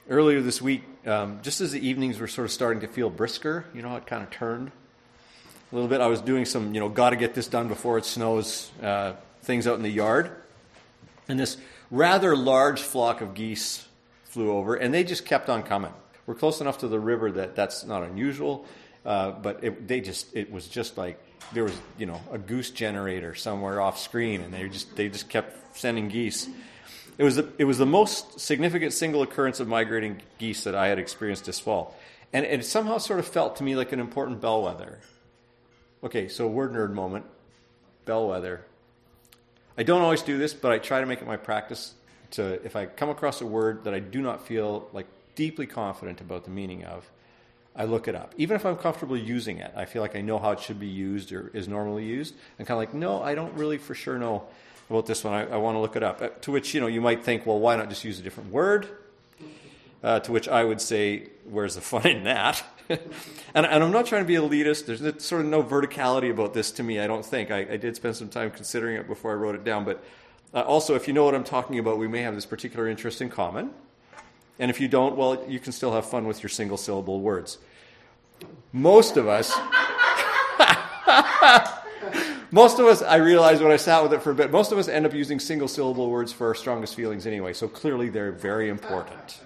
Earlier this week, just as the evenings were sort of starting to feel brisker, you know how it kind of turned a little bit. I was doing some, got to get this done before it snows things out in the yard. And this rather large flock of geese flew over, and they just kept on coming. We're close enough to the river that that's not unusual, but it was just like there was, a goose generator somewhere off screen, and they just kept sending geese. It was the most significant single occurrence of migrating geese that I had experienced this fall. And it somehow sort of felt to me like an important bellwether. Okay, so word nerd moment. Bellwether. I don't always do this, but I try to make it my practice to, if I come across a word that I do not feel like deeply confident about the meaning of, I look it up. Even if I'm comfortable using it, I feel like I know how it should be used or is normally used. I'm kind of like, no, I don't really for sure know about this one. I want to look it up. To which, you might think, well, why not just use a different word? To which I would say, where's the fun in that? and I'm not trying to be elitist. There's sort of no verticality about this to me, I don't think. I did spend some time considering it before I wrote it down. But also, if you know what I'm talking about, we may have this particular interest in common. And if you don't, well, you can still have fun with your single-syllable words. Most of us, I realized when I sat with it for a bit, most of us end up using single-syllable words for our strongest feelings anyway, so clearly they're very important.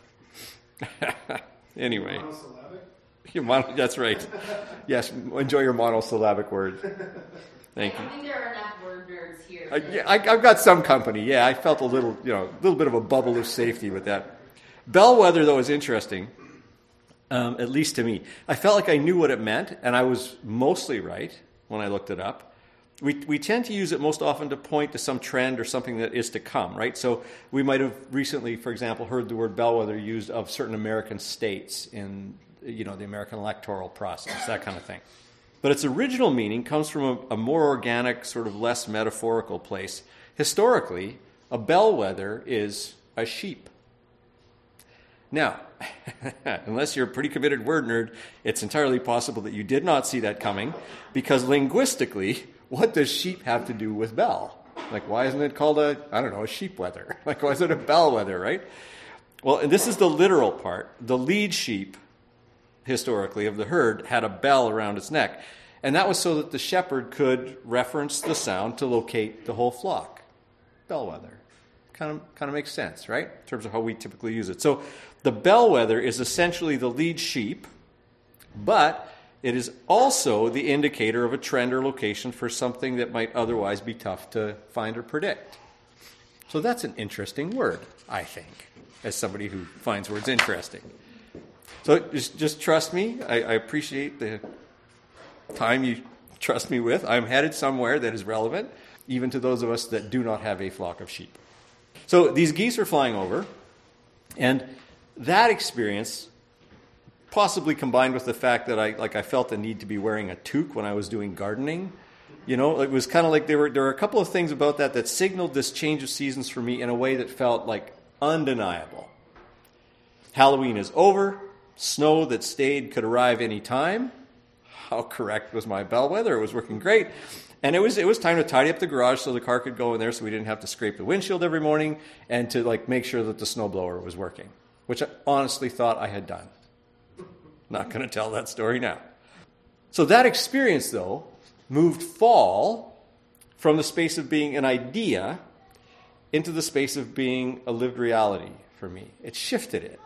Anyway. Monosyllabic? That's right. Yes, enjoy your monosyllabic word. Thank you. I think there are enough word nerds here. I've got some company. Yeah, I felt a little bit of a bubble of safety with that. Bellwether, though, is interesting, at least to me. I felt like I knew what it meant, and I was mostly right when I looked it up. We tend to use it most often to point to some trend or something that is to come, right? So we might have recently, for example, heard the word bellwether used of certain American states in, the American electoral process, that kind of thing. But its original meaning comes from a more organic, sort of less metaphorical place. Historically, a bellwether is a sheep. Now, unless you're a pretty committed word nerd, it's entirely possible that you did not see that coming, because linguistically, what does sheep have to do with bell? Like, why isn't it called a sheep weather? Like, why is it a bellwether, right? Well, and this is the literal part. The lead sheep, historically, of the herd had a bell around its neck. And that was so that the shepherd could reference the sound to locate the whole flock. Bellwether. Kind of makes sense, right? In terms of how we typically use it. So the bellwether is essentially the lead sheep, but it is also the indicator of a trend or location for something that might otherwise be tough to find or predict. So that's an interesting word, I think, as somebody who finds words interesting. So just trust me. I appreciate the time you trust me with. I'm headed somewhere that is relevant, even to those of us that do not have a flock of sheep. So these geese are flying over, and that experience, possibly combined with the fact that I felt the need to be wearing a toque when I was doing gardening. It was kind of like there were a couple of things about that signaled this change of seasons for me in a way that felt like undeniable. Halloween is over. Snow that stayed could arrive any time. How correct was my bellwether? It was working great. And it was time to tidy up the garage so the car could go in there so we didn't have to scrape the windshield every morning, and to make sure that the snowblower was working, which I honestly thought I had done. Not going to tell that story now. So that experience, though, moved fall from the space of being an idea into the space of being a lived reality for me. It shifted it.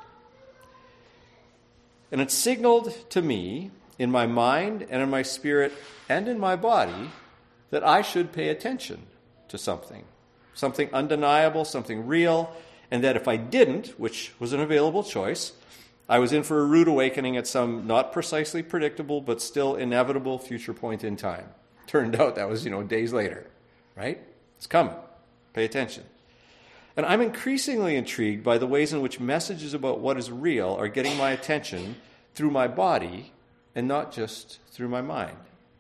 And it signaled to me, in my mind and in my spirit and in my body, that I should pay attention to something undeniable, something real, and that if I didn't, which was an available choice, I was in for a rude awakening at some not precisely predictable but still inevitable future point in time. Turned out that was, days later, right? It's coming. Pay attention. And I'm increasingly intrigued by the ways in which messages about what is real are getting my attention through my body and not just through my mind.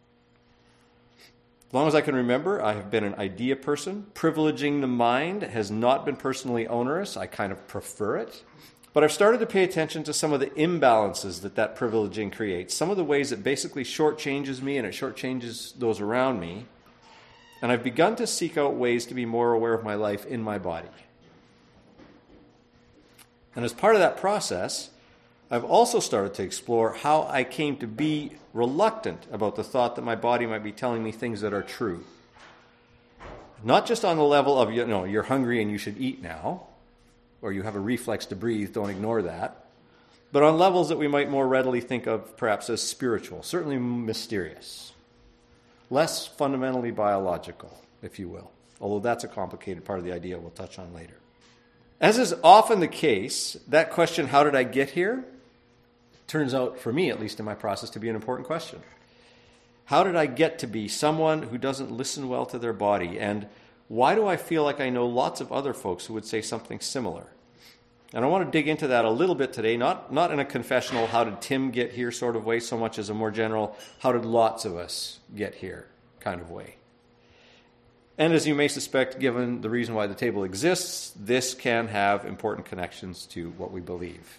As long as I can remember, I have been an idea person. Privileging the mind has not been personally onerous. I kind of prefer it. But I've started to pay attention to some of the imbalances that privileging creates, some of the ways it basically shortchanges me and it shortchanges those around me. And I've begun to seek out ways to be more aware of my life in my body. And as part of that process, I've also started to explore how I came to be reluctant about the thought that my body might be telling me things that are true. Not just on the level of, you're hungry and you should eat now, or you have a reflex to breathe, don't ignore that, but on levels that we might more readily think of perhaps as spiritual, certainly mysterious, less fundamentally biological, if you will, although that's a complicated part of the idea we'll touch on later. As is often the case, that question, how did I get here, turns out, for me at least in my process, to be an important question. How did I get to be someone who doesn't listen well to their body? And why do I feel like I know lots of other folks who would say something similar? And I want to dig into that a little bit today, not in a confessional, how did Tim get here sort of way, so much as a more general, how did lots of us get here kind of way. And as you may suspect, given the reason why the table exists, this can have important connections to what we believe.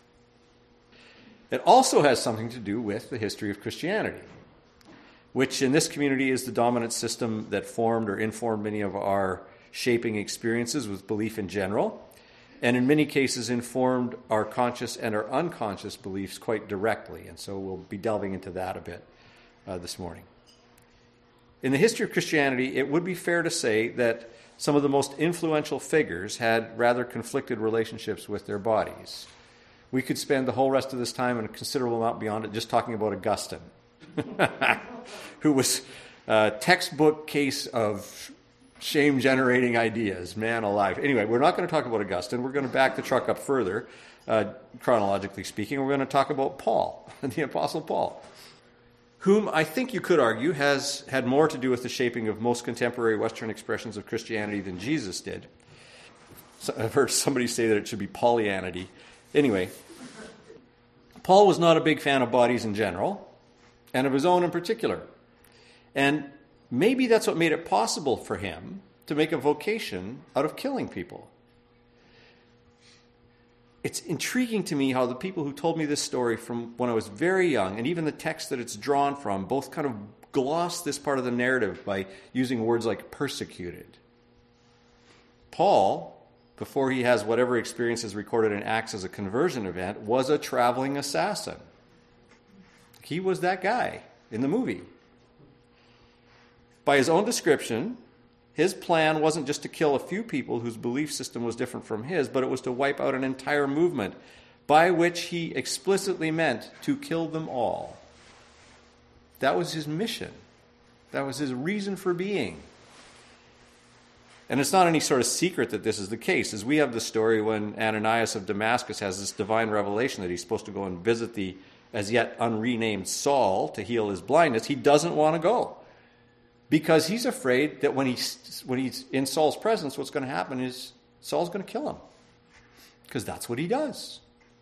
It also has something to do with the history of Christianity, which in this community is the dominant system that formed or informed many of our shaping experiences with belief in general, and in many cases informed our conscious and our unconscious beliefs quite directly. And so we'll be delving into that a bit this morning. In the history of Christianity, it would be fair to say that some of the most influential figures had rather conflicted relationships with their bodies. We could spend the whole rest of this time and a considerable amount beyond it just talking about Augustine, who was a textbook case of shame-generating ideas, man alive. Anyway, we're not going to talk about Augustine. We're going to back the truck up further, chronologically speaking. We're going to talk about Paul, the Apostle Paul, whom I think you could argue has had more to do with the shaping of most contemporary Western expressions of Christianity than Jesus did. So I've heard somebody say that it should be Paulianity. Anyway, Paul was not a big fan of bodies in general, and of his own in particular. And maybe that's what made it possible for him to make a vocation out of killing people. It's intriguing to me how the people who told me this story from when I was very young, and even the text that it's drawn from, both kind of gloss this part of the narrative by using words like persecuted. Paul, before he has whatever experience is recorded in Acts as a conversion event, was a traveling assassin. He was that guy in the movie. By his own description, his plan wasn't just to kill a few people whose belief system was different from his, but it was to wipe out an entire movement, by which he explicitly meant to kill them all. That was his mission. That was his reason for being. And it's not any sort of secret that this is the case, as we have the story when Ananias of Damascus has this divine revelation that he's supposed to go and visit the as yet unrenamed Saul to heal his blindness. He doesn't want to go because he's afraid that when he's in Saul's presence, what's going to happen is Saul's going to kill him, because that's what he does.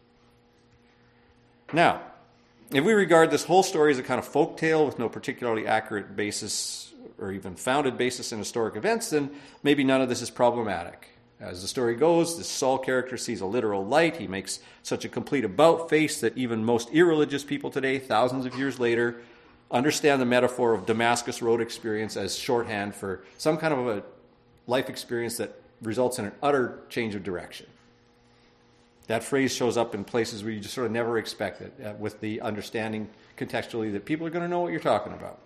Now, if we regard this whole story as a kind of folk tale with no particularly accurate basis or even founded basis in historic events, then maybe none of this is problematic. As the story goes, this Saul character sees a literal light. He makes such a complete about-face that even most irreligious people today, thousands of years later, understand the metaphor of Damascus Road experience as shorthand for some kind of a life experience that results in an utter change of direction. That phrase shows up in places where you just sort of never expect it, with the understanding contextually that people are going to know what you're talking about.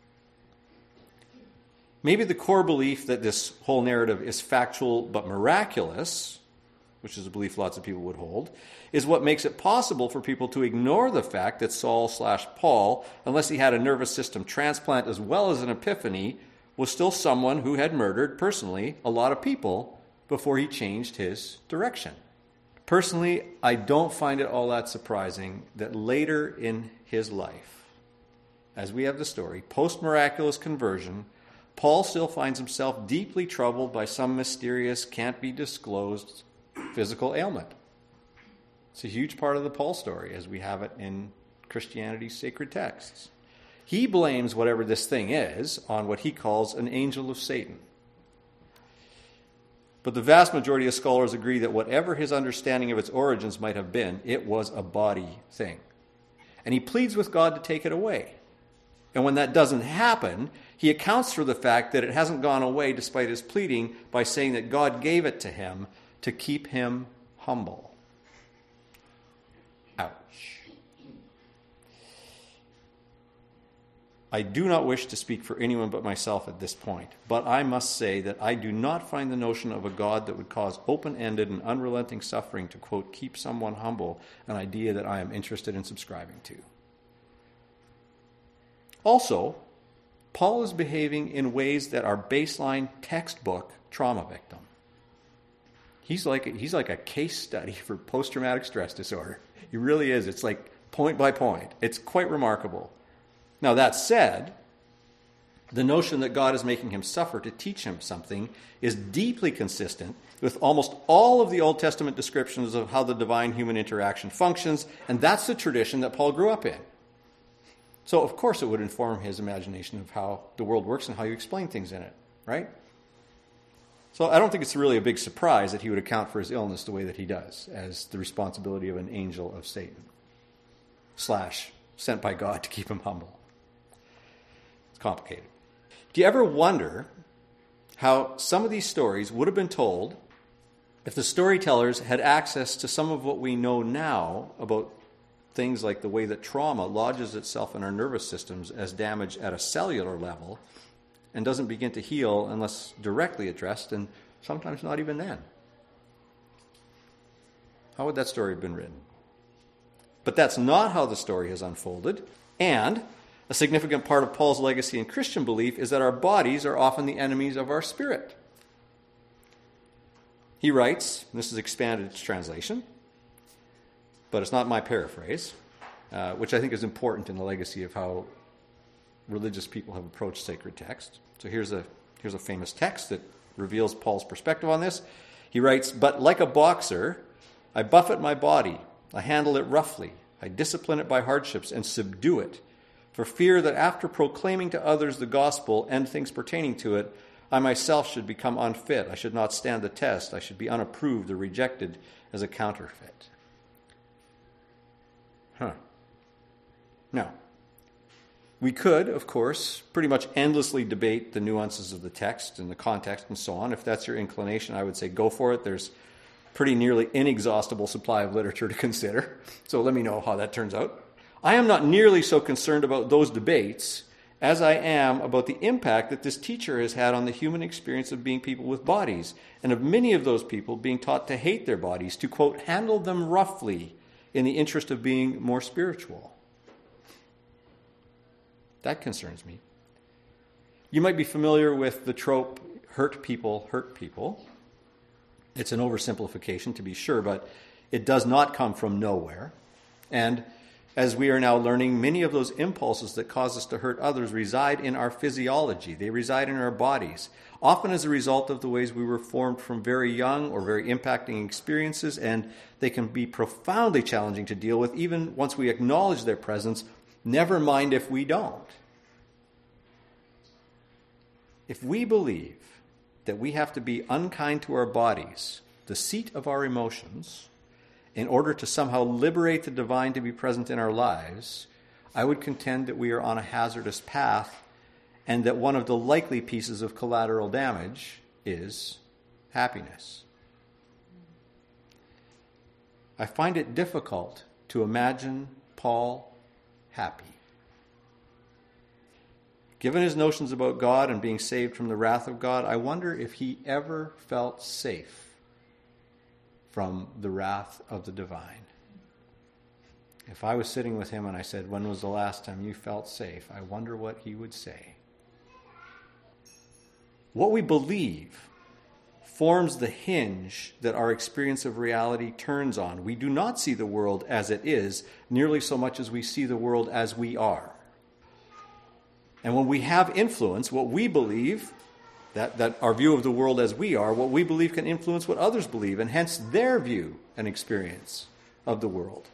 Maybe the core belief that this whole narrative is factual but miraculous, which is a belief lots of people would hold, is what makes it possible for people to ignore the fact that Saul/Paul, unless he had a nervous system transplant as well as an epiphany, was still someone who had murdered, personally, a lot of people before he changed his direction. Personally, I don't find it all that surprising that later in his life, as we have the story, post-miraculous conversion, Paul still finds himself deeply troubled by some mysterious, can't-be-disclosed physical ailment. It's a huge part of the Paul story, as we have it in Christianity's sacred texts. He blames whatever this thing is on what he calls an angel of Satan. But the vast majority of scholars agree that whatever his understanding of its origins might have been, it was a body thing. And he pleads with God to take it away. And when that doesn't happen, he accounts for the fact that it hasn't gone away despite his pleading by saying that God gave it to him to keep him humble. Ouch. I do not wish to speak for anyone but myself at this point, but I must say that I do not find the notion of a God that would cause open-ended and unrelenting suffering to, quote, keep someone humble an idea that I am interested in subscribing to. Also, Paul is behaving in ways that are baseline textbook trauma victim. He's like a case study for post-traumatic stress disorder. He really is. It's like point by point. It's quite remarkable. Now, that said, the notion that God is making him suffer to teach him something is deeply consistent with almost all of the Old Testament descriptions of how the divine-human interaction functions, and that's the tradition that Paul grew up in. So, of course, it would inform his imagination of how the world works and how you explain things in it, right? So I don't think it's really a big surprise that he would account for his illness the way that he does, as the responsibility of an angel of Satan, / sent by God to keep him humble. It's complicated. Do you ever wonder how some of these stories would have been told if the storytellers had access to some of what we know now about things like the way that trauma lodges itself in our nervous systems as damage at a cellular level and doesn't begin to heal unless directly addressed, and sometimes not even then? How would that story have been written? But that's not how the story has unfolded, and a significant part of Paul's legacy in Christian belief is that our bodies are often the enemies of our spirit. He writes, and this is expanded translation, but it's not my paraphrase, which I think is important in the legacy of how religious people have approached sacred text. So here's a famous text that reveals Paul's perspective on this. He writes, "But like a boxer, I buffet my body, I handle it roughly, I discipline it by hardships and subdue it, for fear that after proclaiming to others the gospel and things pertaining to it, I myself should become unfit, I should not stand the test, I should be unapproved or rejected as a counterfeit." Now, we could, of course, pretty much endlessly debate the nuances of the text and the context and so on. If that's your inclination, I would say go for it. There's pretty nearly inexhaustible supply of literature to consider. So let me know how that turns out. I am not nearly so concerned about those debates as I am about the impact that this teacher has had on the human experience of being people with bodies, and of many of those people being taught to hate their bodies, to, quote, handle them roughly in the interest of being more spiritual. That concerns me. You might be familiar with the trope, hurt people hurt people. It's an oversimplification, to be sure, but it does not come from nowhere. And as we are now learning, many of those impulses that cause us to hurt others reside in our physiology. They reside in our bodies, often as a result of the ways we were formed from very young or very impacting experiences, and they can be profoundly challenging to deal with, even once we acknowledge their presence. Never mind if we don't. If we believe that we have to be unkind to our bodies, the seat of our emotions, in order to somehow liberate the divine to be present in our lives, I would contend that we are on a hazardous path, and that one of the likely pieces of collateral damage is happiness. I find it difficult to imagine Paul happy. Given his notions about God and being saved from the wrath of God, I wonder if he ever felt safe from the wrath of the divine. If I was sitting with him and I said, "When was the last time you felt safe?" I wonder what he would say. What we believe forms the hinge that our experience of reality turns on. We do not see the world as it is nearly so much as we see the world as we are. And when we have influence, what we believe, that our view of the world as we are, what we believe can influence what others believe, and hence their view and experience of the world.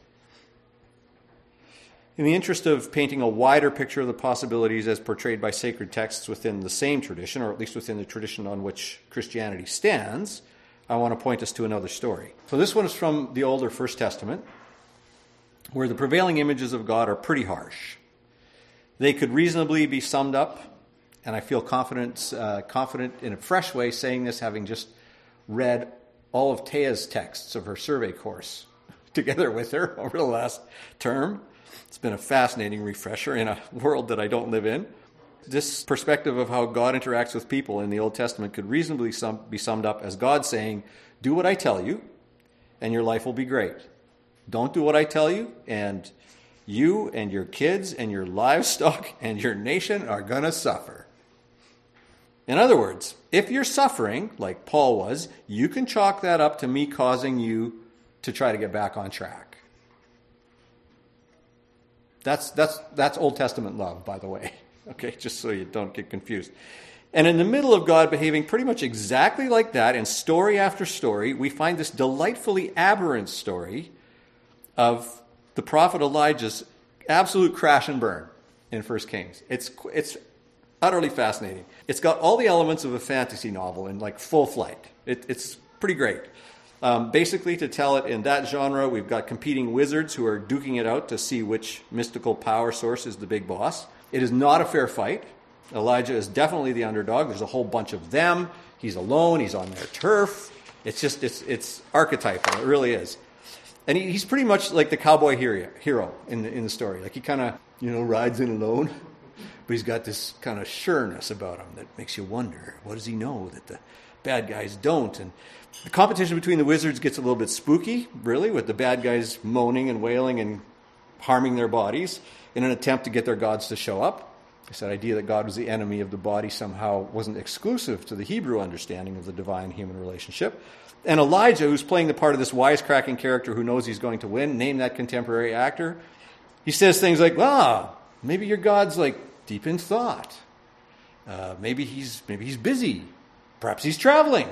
In the interest of painting a wider picture of the possibilities as portrayed by sacred texts within the same tradition, or at least within the tradition on which Christianity stands, I want to point us to another story. So this one is from the older First Testament, where the prevailing images of God are pretty harsh. They could reasonably be summed up, and I feel confident in a fresh way saying this, having just read all of Taya's texts of her survey course together with her over the last term. It's been a fascinating refresher in a world that I don't live in. This perspective of how God interacts with people in the Old Testament could reasonably be summed up as God saying, do what I tell you, and your life will be great. Don't do what I tell you, and you and your kids and your livestock and your nation are going to suffer. In other words, if you're suffering, like Paul was, you can chalk that up to me causing you to try to get back on track. That's Old Testament love, by the way. Okay, just so you don't get confused. And in the middle of God behaving pretty much exactly like that, in story after story, we find this delightfully aberrant story of the prophet Elijah's absolute crash and burn in 1 Kings. It's utterly fascinating. It's got all the elements of a fantasy novel in like full flight. It's pretty great. Basically, to tell it in that genre, we've got competing wizards who are duking it out to see which mystical power source is the big boss. It is not a fair fight. Elijah is definitely the underdog. There's a whole bunch of them. He's alone. He's on their turf. It's archetypal. It really is. And he's pretty much like the cowboy hero in the story. Like he kind of, rides in alone. But he's got this kind of sureness about him that makes you wonder, what does he know that the bad guys don't? And the competition between the wizards gets a little bit spooky, really, with the bad guys moaning and wailing and harming their bodies in an attempt to get their gods to show up. This idea that God was the enemy of the body somehow wasn't exclusive to the Hebrew understanding of the divine-human relationship. And Elijah, who's playing the part of this wisecracking character who knows he's going to win, name that contemporary actor, he says things like, maybe your God's like deep in thought. Maybe he's busy. Perhaps he's traveling.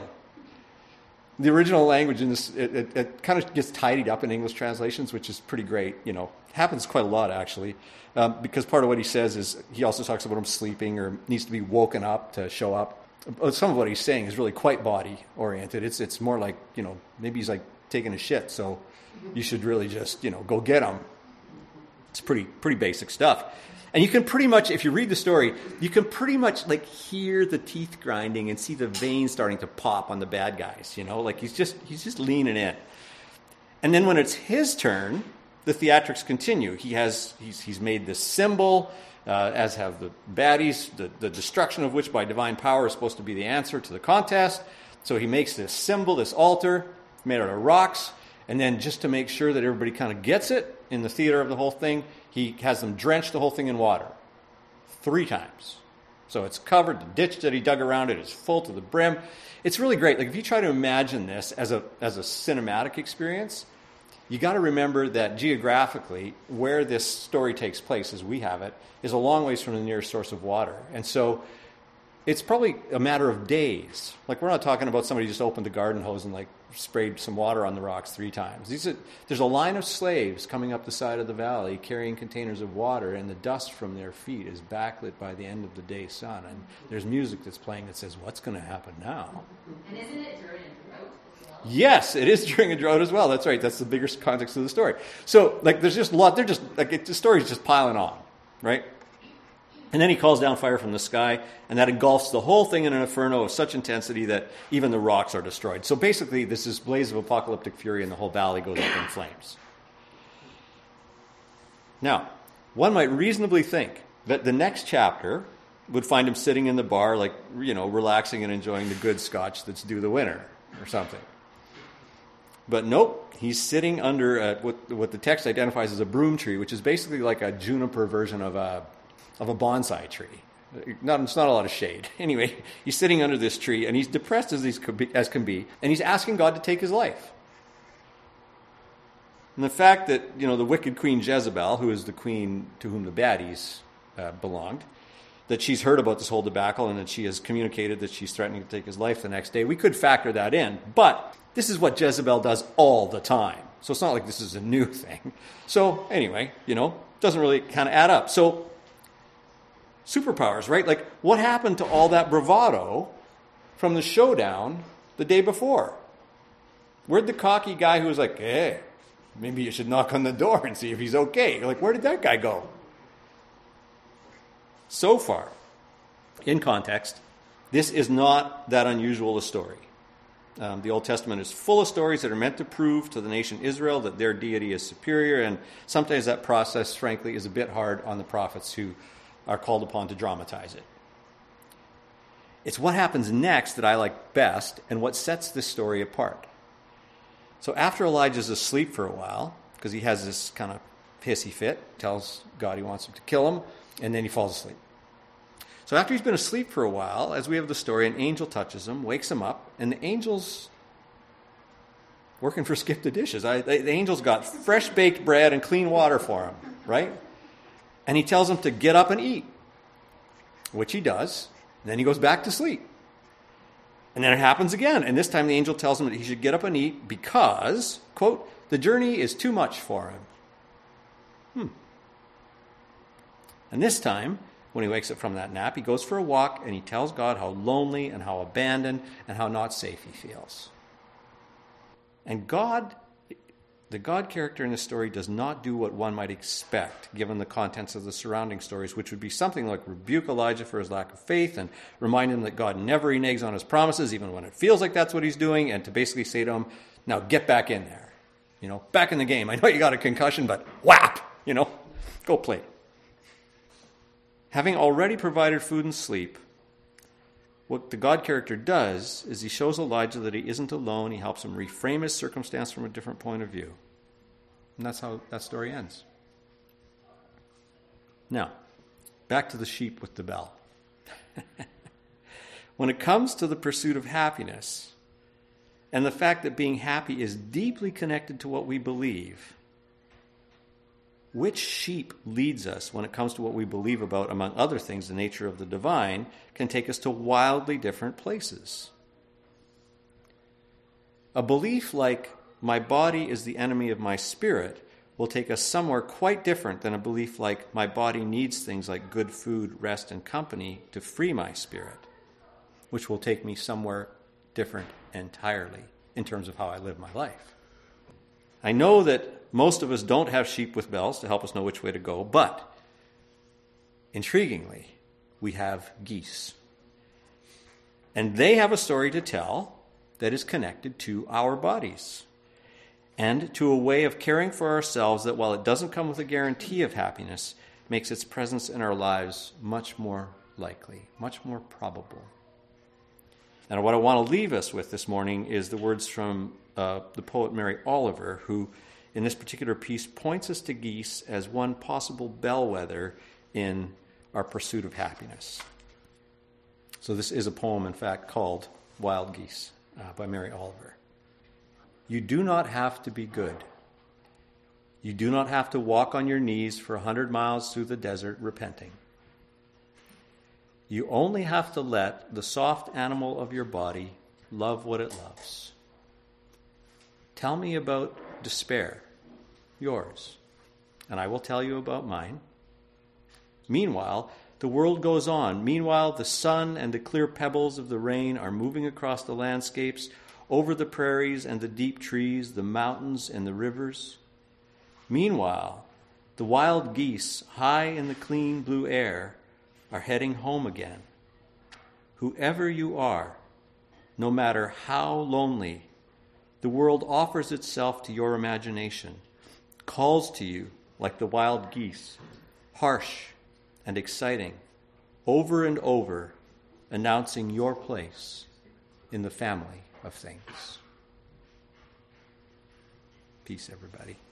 The original language in this, it kind of gets tidied up in English translations, which is pretty great. Happens quite a lot, actually, because part of what he says is he also talks about him sleeping or needs to be woken up to show up. Some of what he's saying is really quite body-oriented. It's more like, maybe he's like taking a shit, so you should really just, go get him. It's pretty basic stuff. And you can pretty much, if you read the story, you can pretty much like hear the teeth grinding and see the veins starting to pop on the bad guys, like he's just leaning in. And then when it's his turn, the theatrics continue. He's made this symbol, as have the baddies, the destruction of which by divine power is supposed to be the answer to the contest. So he makes this symbol, this altar, made out of rocks, and then just to make sure that everybody kind of gets it in the theater of the whole thing, he has them drench the whole thing in water 3 times. So it's covered, the ditch that he dug around it is full to the brim. It's really great. Like if you try to imagine this as a cinematic experience, you got to remember that geographically, where this story takes place, as we have it, is a long ways from the nearest source of water. And so it's probably a matter of days. Like we're not talking about somebody just opened a garden hose and like sprayed some water on the rocks 3 times. There's a line of slaves coming up the side of the valley carrying containers of water, and the dust from their feet is backlit by the end of the day sun. And there's music that's playing that says, what's going to happen now? And isn't it during a drought as well? Yes, it is during a drought as well. That's right. That's the bigger context of the story. So like there's just a lot. The story's just piling on, right? And then he calls down fire from the sky, and that engulfs the whole thing in an inferno of such intensity that even the rocks are destroyed. So basically, this is blaze of apocalyptic fury, and the whole valley goes up in flames. Now, one might reasonably think that the next chapter would find him sitting in the bar, like, relaxing and enjoying the good scotch that's due the winter or something. But nope, he's sitting under what the text identifies as a broom tree, which is basically like a juniper version of a bonsai tree. It's not a lot of shade. Anyway, he's sitting under this tree, and he's depressed as can be, and he's asking God to take his life. And the fact that, the wicked Queen Jezebel, who is the queen to whom the baddies belonged, that she's heard about this whole debacle and that she has communicated that she's threatening to take his life the next day, we could factor that in. But this is what Jezebel does all the time. So it's not like this is a new thing. So anyway, doesn't really kind of add up. So superpowers, right? Like, what happened to all that bravado from the showdown the day before? Where'd the cocky guy who was like, hey, maybe you should knock on the door and see if he's okay? Like, where did that guy go? So far, in context, this is not that unusual a story. The Old Testament is full of stories that are meant to prove to the nation Israel that their deity is superior, and sometimes that process, frankly, is a bit hard on the prophets who are called upon to dramatize it. It's what happens next that I like best and what sets this story apart. So after Elijah's asleep for a while, because he has this kind of hissy fit, tells God he wants him to kill him, and then he falls asleep. So after he's been asleep for a while, as we have the story, an angel touches him, wakes him up, and the angel's working for Skip the Dishes. The angel's got fresh baked bread and clean water for him, right? And he tells him to get up and eat, which he does. And then he goes back to sleep. And then it happens again. And this time the angel tells him that he should get up and eat because, quote, the journey is too much for him. And this time, when he wakes up from that nap, he goes for a walk and he tells God how lonely and how abandoned and how not safe he feels. And God, the God character in this story, does not do what one might expect, given the contents of the surrounding stories, which would be something like rebuke Elijah for his lack of faith and remind him that God never reneges on his promises, even when it feels like that's what he's doing, and to basically say to him, now get back in there. Back in the game. I know you got a concussion, but whap! Go play. Having already provided food and sleep, what the God character does is he shows Elijah that he isn't alone. He helps him reframe his circumstance from a different point of view. And that's how that story ends. Now, back to the sheep with the bell. When it comes to the pursuit of happiness, and the fact that being happy is deeply connected to what we believe, which sheep leads us when it comes to what we believe about, among other things, the nature of the divine, can take us to wildly different places. A belief like, my body is the enemy of my spirit, will take us somewhere quite different than a belief like, my body needs things like good food, rest, and company to free my spirit, which will take me somewhere different entirely in terms of how I live my life. I know that most of us don't have sheep with bells to help us know which way to go, but intriguingly, we have geese. And they have a story to tell that is connected to our bodies and to a way of caring for ourselves that, while it doesn't come with a guarantee of happiness, makes its presence in our lives much more likely, much more probable. And what I want to leave us with this morning is the words from the poet Mary Oliver, who in this particular piece points us to geese as one possible bellwether in our pursuit of happiness. So this is a poem, in fact, called Wild Geese by Mary Oliver. You do not have to be good. You do not have to walk on your knees for 100 miles through the desert repenting. You only have to let the soft animal of your body love what it loves. Tell me about despair, yours, and I will tell you about mine. Meanwhile, the world goes on. Meanwhile, the sun and the clear pebbles of the rain are moving across the landscapes, over the prairies and the deep trees, the mountains and the rivers. Meanwhile, the wild geese, high in the clean blue air, are heading home again. Whoever you are, no matter how lonely, the world offers itself to your imagination, calls to you like the wild geese, harsh and exciting, over and over, announcing your place in the family of things. Peace, everybody.